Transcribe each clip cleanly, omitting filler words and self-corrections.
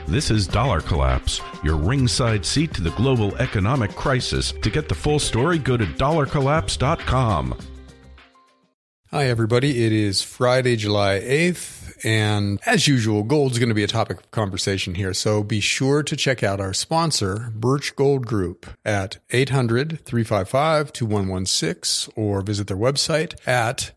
This is Dollar Collapse, your ringside seat to the global economic crisis. To get the full story, go to dollarcollapse.com. Hi, everybody. It is Friday, July 8th, and as usual, gold's going to be a topic of conversation here, so be sure to check out our sponsor, Birch Gold Group, at 800-355-2116, or visit their website at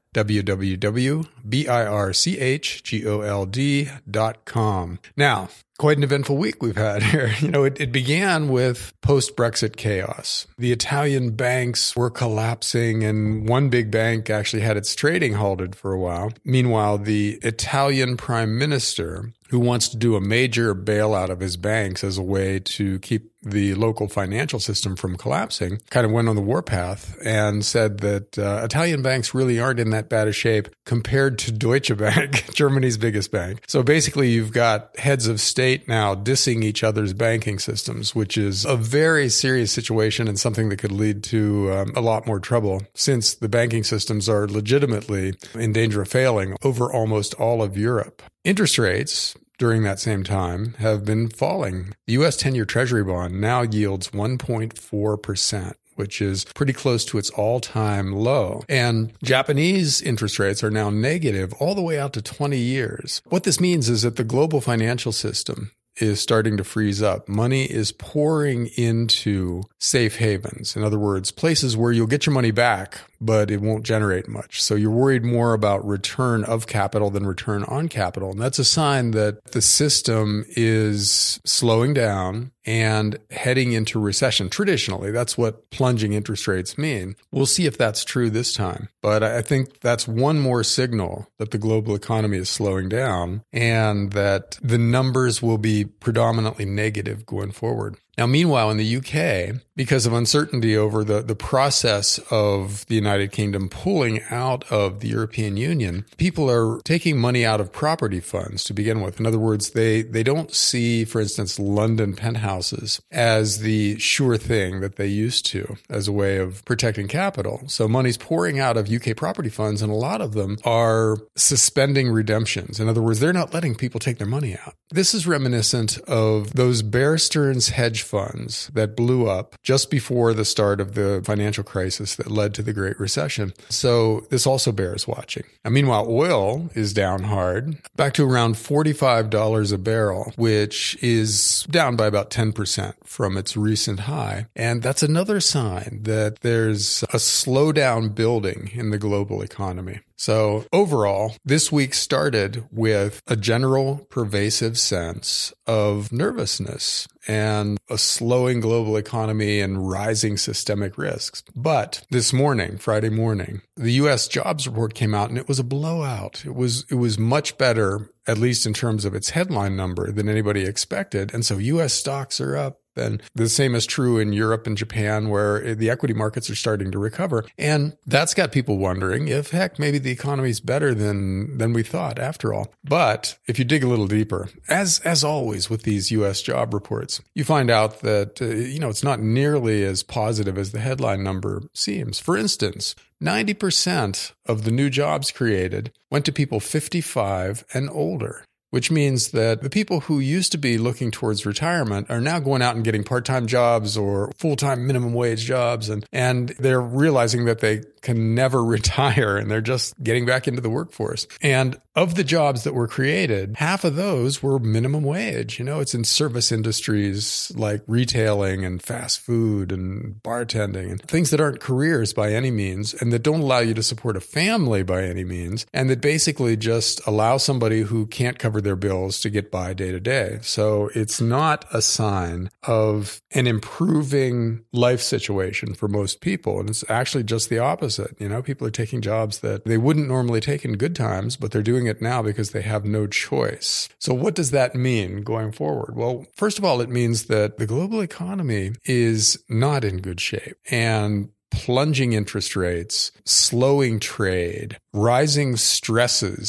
www.birchgold.com. Now, quite an eventful week we've had here. It began with post-Brexit chaos. The Italian banks were collapsing, and one big bank actually had its trading halted for a while. Meanwhile, the Italian prime minister, who wants to do a major bailout of his banks as a way to keep the local financial system from collapsing, kind of went on the warpath and said that Italian banks really aren't in that bad a shape compared to Deutsche Bank, Germany's biggest bank. So basically, you've got heads of state now dissing each other's banking systems, which is a very serious situation and something that could lead to a lot more trouble, since the banking systems are legitimately in danger of failing over almost all of Europe. Interest rates during that same time have been falling. The U.S. 10-year Treasury bond now yields 1.4%. which is pretty close to its all-time low. And Japanese interest rates are now negative all the way out to 20 years. What this means is that the global financial system is starting to freeze up. Money is pouring into safe havens. In other words, places where you'll get your money back, but it won't generate much. So you're worried more about return of capital than return on capital. And that's a sign that the system is slowing down and heading into recession. Traditionally, that's what plunging interest rates mean. We'll see if that's true this time. But I think that's one more signal that the global economy is slowing down and that the numbers will be predominantly negative going forward. Now, meanwhile, in the UK, because of uncertainty over the process of the United Kingdom pulling out of the European Union, people are taking money out of property funds to begin with. In other words, they don't see, for instance, London penthouses as the sure thing that they used to as a way of protecting capital. So money's pouring out of UK property funds, and a lot of them are suspending redemptions. In other words, they're not letting people take their money out. This is reminiscent of those Bear Stearns hedge funds that blew up just before the start of the financial crisis that led to the Great Recession. So this also bears watching. Now, meanwhile, oil is down hard, back to around $45 a barrel, which is down by about 10% from its recent high. And that's another sign that there's a slowdown building in the global economy. So overall, this week started with a general pervasive sense of nervousness and a slowing global economy and rising systemic risks. But this morning, Friday morning, the U.S. jobs report came out and it was a blowout. It was much better, at least in terms of its headline number, than anybody expected. And so U.S. stocks are up. And the same is true in Europe and Japan, where the equity markets are starting to recover. And that's got people wondering if, heck, maybe the economy's better than we thought after all. But if you dig a little deeper, as always with these U.S. job reports, you find out that, it's not nearly as positive as the headline number seems. For instance, 90% of the new jobs created went to people 55 and older, which means that the people who used to be looking towards retirement are now going out and getting part-time jobs or full-time minimum wage jobs, and they're realizing that they can never retire and they're just getting back into the workforce. And of the jobs that were created, half of those were minimum wage. It's in service industries like retailing and fast food and bartending and things that aren't careers by any means and that don't allow you to support a family by any means, and that basically just allow somebody who can't cover their bills to get by day to day. So it's not a sign of an improving life situation for most people. And it's actually just the opposite. People are taking jobs that they wouldn't normally take in good times, but they're doing it now because they have no choice. So what does that mean going forward? Well, first of all, it means that the global economy is not in good shape, and plunging interest rates, slowing trade, rising stresses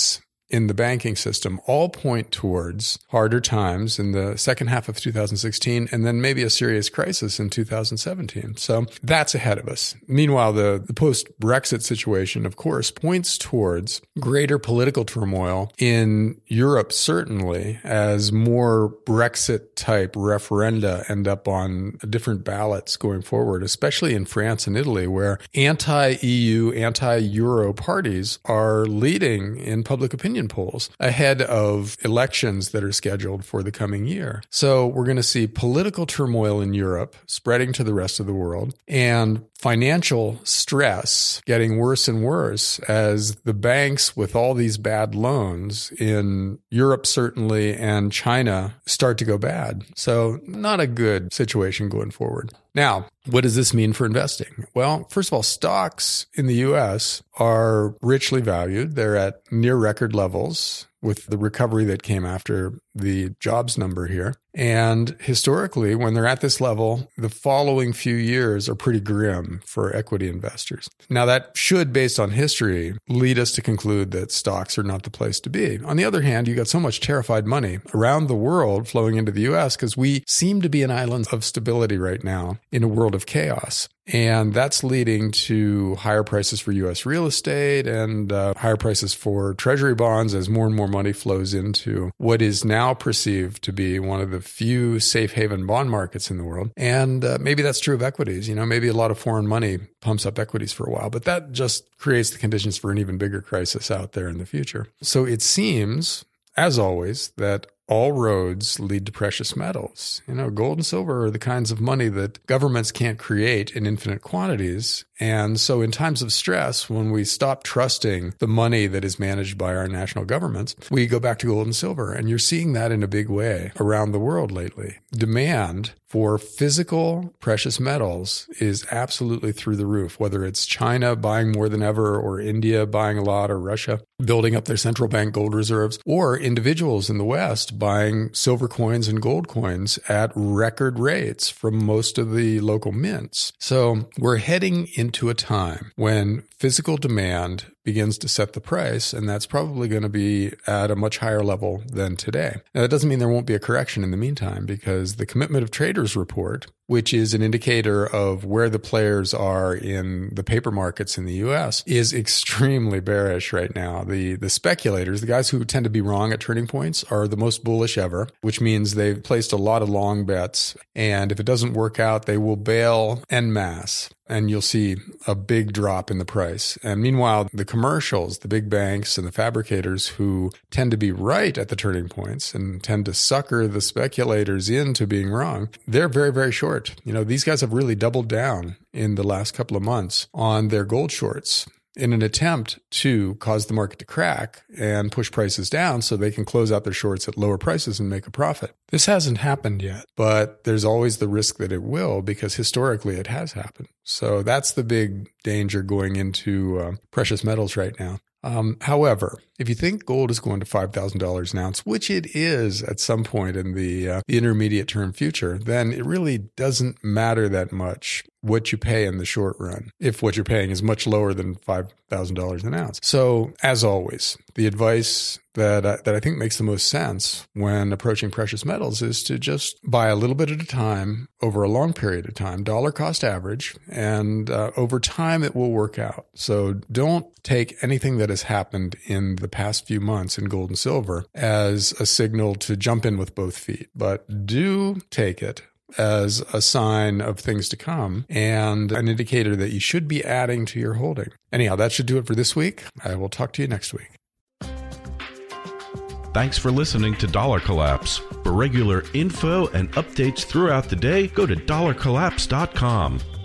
in the banking system all point towards harder times in the second half of 2016 and then maybe a serious crisis in 2017. So that's ahead of us. Meanwhile, the post-Brexit situation, of course, points towards greater political turmoil in Europe, certainly, as more Brexit-type referenda end up on different ballots going forward, especially in France and Italy, where anti-EU, anti-Euro parties are leading in public opinion polls ahead of elections that are scheduled for the coming year. So we're going to see political turmoil in Europe spreading to the rest of the world and financial stress getting worse and worse as the banks with all these bad loans in Europe, certainly, and China start to go bad. So not a good situation going forward. Now, what does this mean for investing? Well, first of all, stocks in the U.S. are richly valued. They're at near record levels with the recovery that came after the jobs number here. And historically, when they're at this level, the following few years are pretty grim for equity investors. Now, that should, based on history, lead us to conclude that stocks are not the place to be. On the other hand, you got so much terrified money around the world flowing into the U.S. because we seem to be an island of stability right now in a world of chaos. And that's leading to higher prices for U.S. real estate and higher prices for treasury bonds as more and more money flows into what is now perceived to be one of the few safe haven bond markets in the world. And maybe that's true of equities. You know, maybe a lot of foreign money pumps up equities for a while, but that just creates the conditions for an even bigger crisis out there in the future. So it seems, as always, that all roads lead to precious metals. You know, gold and silver are the kinds of money that governments can't create in infinite quantities. And so in times of stress, when we stop trusting the money that is managed by our national governments, we go back to gold and silver. And you're seeing that in a big way around the world lately. Demand for physical precious metals is absolutely through the roof, whether it's China buying more than ever, or India buying a lot, or Russia building up their central bank gold reserves, or individuals in the West buying silver coins and gold coins at record rates from most of the local mints. So we're heading into a time when physical demand begins to set the price, and that's probably going to be at a much higher level than today. Now, that doesn't mean there won't be a correction in the meantime, because the Commitment of Traders report, which is an indicator of where the players are in the paper markets in the U.S., is extremely bearish right now. The speculators, the guys who tend to be wrong at turning points, are the most bullish ever, which means they've placed a lot of long bets. And if it doesn't work out, they will bail en masse. And you'll see a big drop in the price. And meanwhile, the commercials, the big banks and the fabricators who tend to be right at the turning points and tend to sucker the speculators into being wrong, they're very, very short. You know, these guys have really doubled down in the last couple of months on their gold shorts in an attempt to cause the market to crack and push prices down so they can close out their shorts at lower prices and make a profit. This hasn't happened yet, but there's always the risk that it will, because historically it has happened. So that's the big danger going into precious metals right now. However, if you think gold is going to $5,000 an ounce, which it is at some point in the intermediate term future, then it really doesn't matter that much what you pay in the short run, if what you're paying is much lower than $5,000 an ounce. So as always, the advice that I think makes the most sense when approaching precious metals is to just buy a little bit at a time over a long period of time, dollar cost average, and over time it will work out. So don't take anything that has happened in the past few months in gold and silver as a signal to jump in with both feet, but do take it as a sign of things to come and an indicator that you should be adding to your holding. Anyhow, that should do it for this week. I will talk to you next week. Thanks for listening to Dollar Collapse. For regular info and updates throughout the day, go to dollarcollapse.com.